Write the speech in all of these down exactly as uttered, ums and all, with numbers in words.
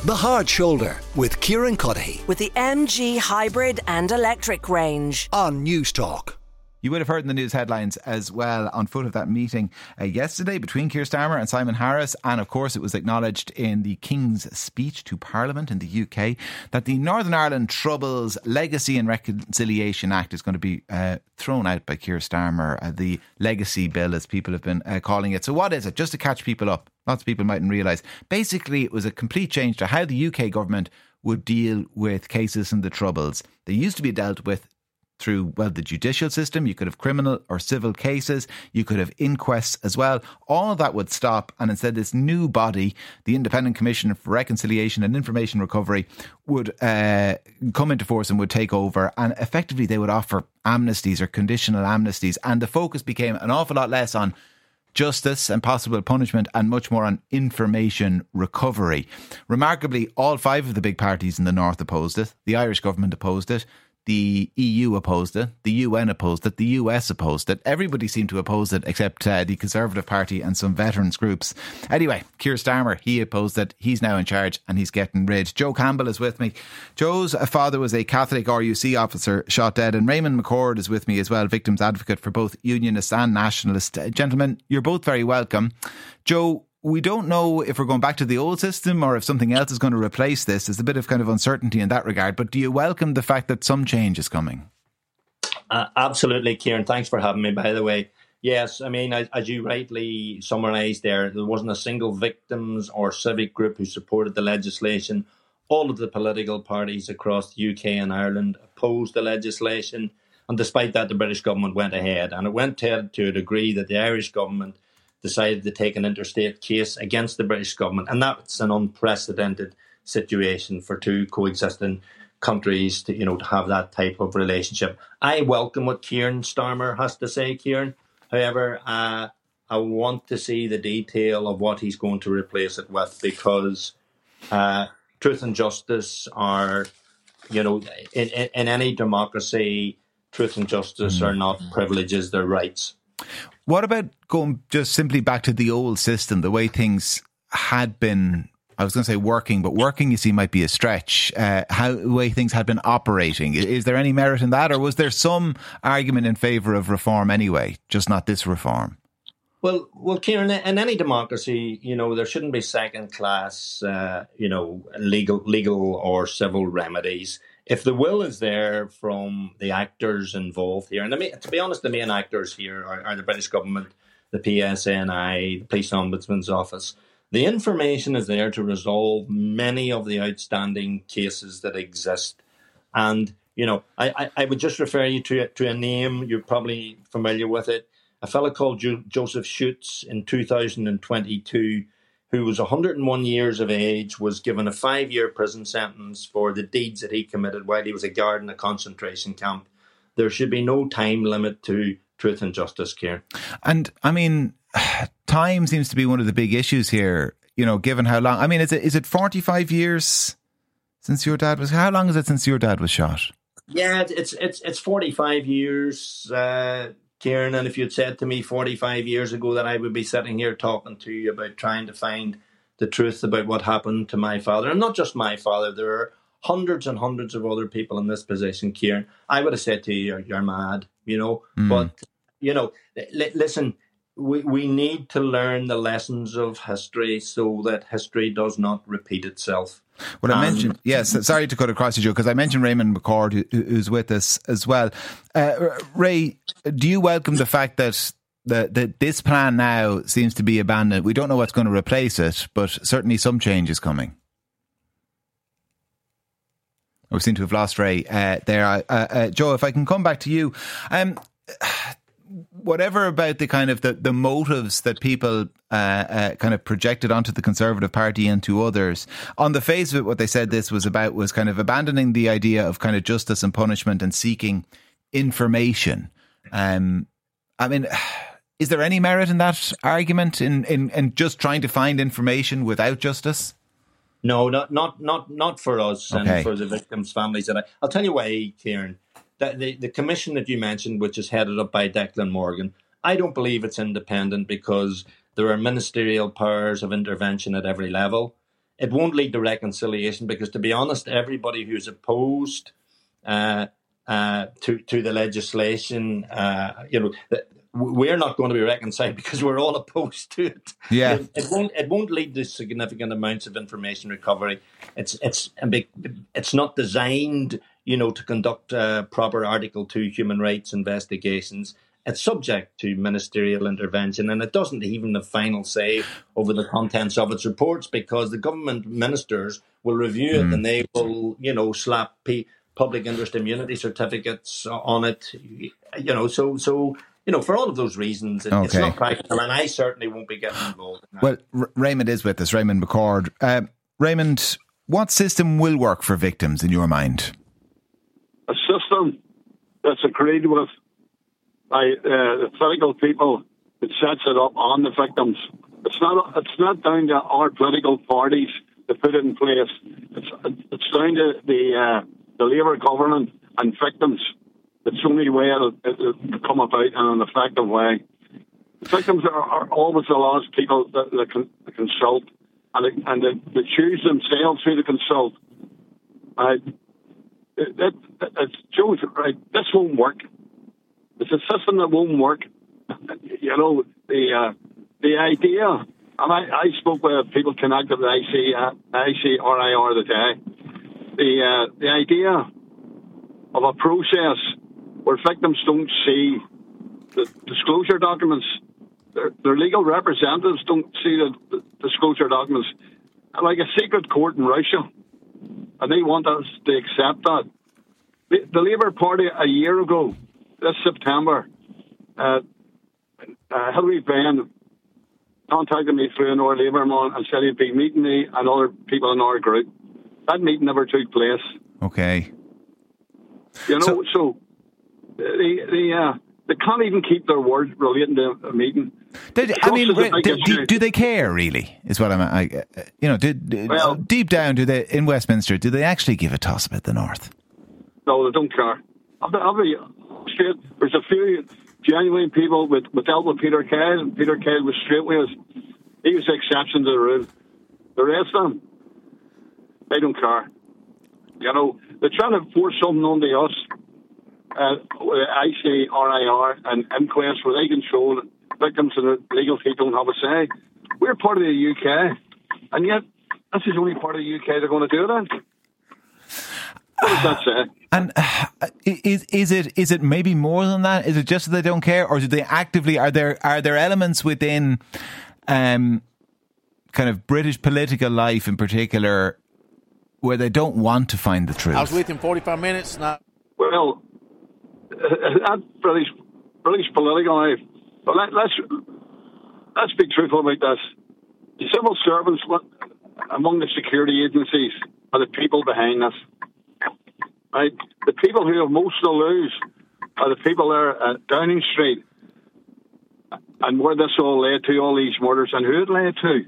The Hard Shoulder with Kieran Cuddihy. With the M G hybrid and electric range. On News Talk. You would have heard in the news headlines as well on foot of that meeting uh, yesterday between Keir Starmer and Simon Harris. And of course, it was acknowledged in the King's speech to Parliament in the U K that the Northern Ireland Troubles Legacy and Reconciliation Act is going to be uh, thrown out by Keir Starmer. Uh, the Legacy Bill, as people have been uh, calling it. So what is it? Just to catch people up. Lots of people mightn't realise. Basically, it was a complete change to how the U K government would deal with cases in the Troubles. They used to be dealt with through, well, the judicial system. You could have criminal or civil cases. You could have inquests as well. All of that would stop. And instead, this new body, the Independent Commission for Reconciliation and Information Recovery, would uh, come into force and would take over. And effectively, they would offer amnesties or conditional amnesties. And the focus became an awful lot less on justice and possible punishment and much more on information recovery. Remarkably, all five of the big parties in the North opposed it. The Irish government opposed it. The E U opposed it, the U N opposed it, the U S opposed it. Everybody seemed to oppose it except uh, the Conservative Party and some veterans groups. Anyway, Keir Starmer, he opposed it. He's now in charge and he's getting rid. Joe Campbell is with me. Joe's father was a Catholic R U C officer shot dead, and Raymond McCord is with me as well, victims advocate for both Unionist and Nationalist. Uh, gentlemen, you're both very welcome. Joe, we don't know if we're going back to the old system or if something else is going to replace this. There's a bit of kind of uncertainty in that regard. But do you welcome the fact that some change is coming? Uh, absolutely, Kieran. Thanks for having me, by the way. Yes, I mean, as, as you rightly summarised there, there wasn't a single victims or civic group who supported the legislation. All of the political parties across the U K and Ireland opposed the legislation. And despite that, the British government went ahead. And it went ahead to a degree that the Irish government decided to take an interstate case against the British government. And that's an unprecedented situation for two coexisting countries to, you know, to have that type of relationship. I welcome what Kieran Starmer has to say, Kieran. However, uh, I want to see the detail of what he's going to replace it with, because uh, truth and justice are, you know, in, in, in any democracy, truth and justice mm. are not privileges, they're rights. What about going just simply back to the old system, the way things had been, I was going to say working, but working, you see, might be a stretch, uh, how the way things had been operating. Is there any merit in that, or was there some argument in favour of reform anyway, just not this reform? Well, well, Kieran, in any democracy, you know, there shouldn't be second-class, uh, you know, legal, legal or civil remedies. If the will is there from the actors involved here, and the main, to be honest, the main actors here are, are the British government, the P S N I, the Police Ombudsman's Office. The information is there to resolve many of the outstanding cases that exist. And, you know, I, I, I would just refer you to, to a name, you're probably familiar with it, a fellow called jo- Joseph Schutz in two thousand twenty-two, who was one hundred one years of age, was given a five-year prison sentence for the deeds that he committed while he was a guard in a concentration camp. There should be no time limit to truth and justice, Kieran. And, I mean, time seems to be one of the big issues here, you know, given how long... I mean, is it is it forty-five years since your dad was... How long is it since your dad was shot? Yeah, it's it's it's forty-five years, uh, Kieran, and if you'd said to me forty-five years ago that I would be sitting here talking to you about trying to find the truth about what happened to my father, and not just my father, there are hundreds and hundreds of other people in this position, Kieran, I would have said to you, you're, you're mad, you know. Mm. But, you know, l- listen, we, we need to learn the lessons of history so that history does not repeat itself. Well, I mentioned, yes, sorry to cut across you, Joe, because I mentioned Raymond McCord, who, who's with us as well. Uh, Ray, do you welcome the fact that, that that this plan now seems to be abandoned? We don't know what's going to replace it, but certainly some change is coming. We seem to have lost Ray uh, there. Uh, uh, Joe, if I can come back to you. Um, whatever about the kind of the, the motives that people uh, uh, kind of projected onto the Conservative Party and to others, on the face of it, what they said this was about was kind of abandoning the idea of kind of justice and punishment and seeking information. Um, I mean, is there any merit in that argument in, in, in just trying to find information without justice? No, not not not not for us okay. and for the victims' families. And I, I'll tell you why, Kieran. The, the, the commission that you mentioned, which is headed up by Declan Morgan, I don't believe it's independent because there are ministerial powers of intervention at every level. it won't lead to reconciliation because, to be honest, everybody who's opposed uh, uh, to to the legislation, uh, you know, we're not going to be reconciled because we're all opposed to it. Yeah, it, it won't. It won't lead to significant amounts of information recovery. It's it's a big. It's not designed, you know, to conduct uh, proper Article Two human rights investigations. It's subject to ministerial intervention, and it doesn't even have final say over the contents of its reports because the government ministers will review it mm. and they will, you know, slap p- public interest immunity certificates on it. You know, so so. You know, for all of those reasons, it, okay. it's not practical, and I certainly won't be getting involved in that. Well, R- Raymond is with us, Raymond McCord. Uh, Raymond, what system will work for victims in your mind? A system that's agreed with by uh, the political people that sets it up on the victims. It's not. It's not down to our political parties to put it in place. It's it's down to the uh, the Labour government and victims. It's the only way it'll, it'll come about in an effective way. Victims are, are always the last people that, that, can, that consult, and they, and they, they choose themselves who to consult. Uh, it, it, it's Joe's right. This won't work. It's a system that won't work. You know, the uh, the idea, and I, I spoke with people connected with I C R I R today. The uh, the idea of a process where victims don't see the disclosure documents, their, their legal representatives don't see the, the disclosure documents, like a secret court in Russia, and they want us to accept that. The, the Labour Party a year ago, this September, uh, uh, Hilary Benn contacted me through an our Labour man and said he'd be meeting me and other people in our group. That meeting never took place. Okay. You know, so, so the the uh, they can't even keep their word relating to a meeting. Did, I mean, do, do, do they care really? Is what I'm. I, you know, do, do, well, deep down, do they in Westminster? Do they actually give a toss about the North? No, they don't care. I'll be, I'll be straight. There's a few genuine people with with dealt with Peter Kyle, and Peter Kyle was straight with us. He was the exception to the rule. The rest of them, they don't care. You know, they're trying to force something onto us. Uh, I C R I R and inquest where they control victims and the legal feet don't have a say. We're part of the U K, and yet this is the only part of the U K they're going to do it in. What does that say? And uh, is is it is it maybe more than that? Is it just that they don't care, or do they actively are there are there elements within um, kind of British political life in particular where they don't want to find the truth? I was with him forty-five minutes. Now, well, that British British political life. But let, let's let's be truthful about this. The civil servants among the security agencies are the people behind this. Right? The people who have most to lose are the people there at Downing Street, and where this all led to, all these murders, and who it led to.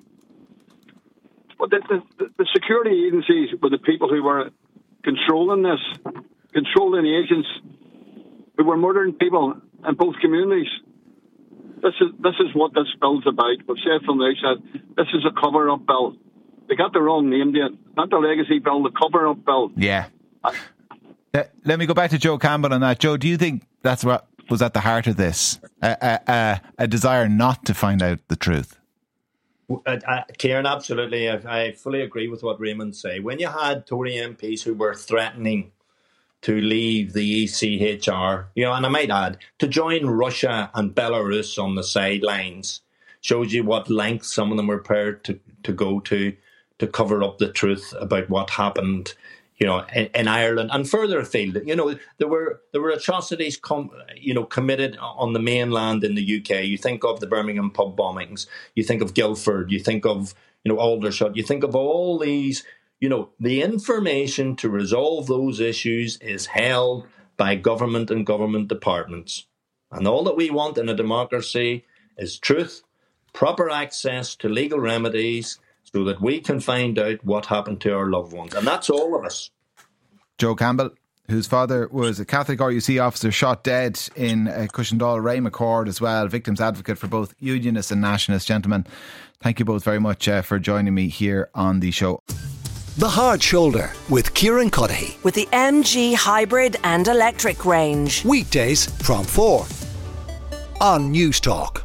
But the, the, the security agencies were the people who were controlling this, controlling the agents who were murdering people in both communities. This is this is what this bill's about. We've said from the outset, this is a cover-up bill. They got the wrong name to it. Not the legacy bill, the cover-up bill. Yeah. Uh, let me go back to Joe Campbell on that. Joe, do you think that's what was at the heart of this? A, a, a desire not to find out the truth? Uh, uh, Kieran, absolutely. I, I fully agree with what Raymond say. When you had Tory M Ps who were threatening to leave the E C H R, you know, and I might add, to join Russia and Belarus on the sidelines, shows you what lengths some of them were prepared to, to go to to cover up the truth about what happened, you know, in, in Ireland and further afield. You know, there were there were atrocities, com, you know, committed on the mainland in the U K. You think of the Birmingham pub bombings. You think of Guildford. You think of, you know, Aldershot. You think of all these. You know, the information to resolve those issues is held by government and government departments. And all that we want in a democracy is truth, proper access to legal remedies so that we can find out what happened to our loved ones. And that's all of us. Joe Campbell, whose father was a Catholic R U C officer shot dead in uh, Cushendall. Ray McCord as well, victims advocate for both Unionists and Nationalists. Gentlemen, thank you both very much uh, for joining me here on the show. The Hard Shoulder with Kieran Cuddihy. With the M G hybrid and electric range. Weekdays from four on News Talk.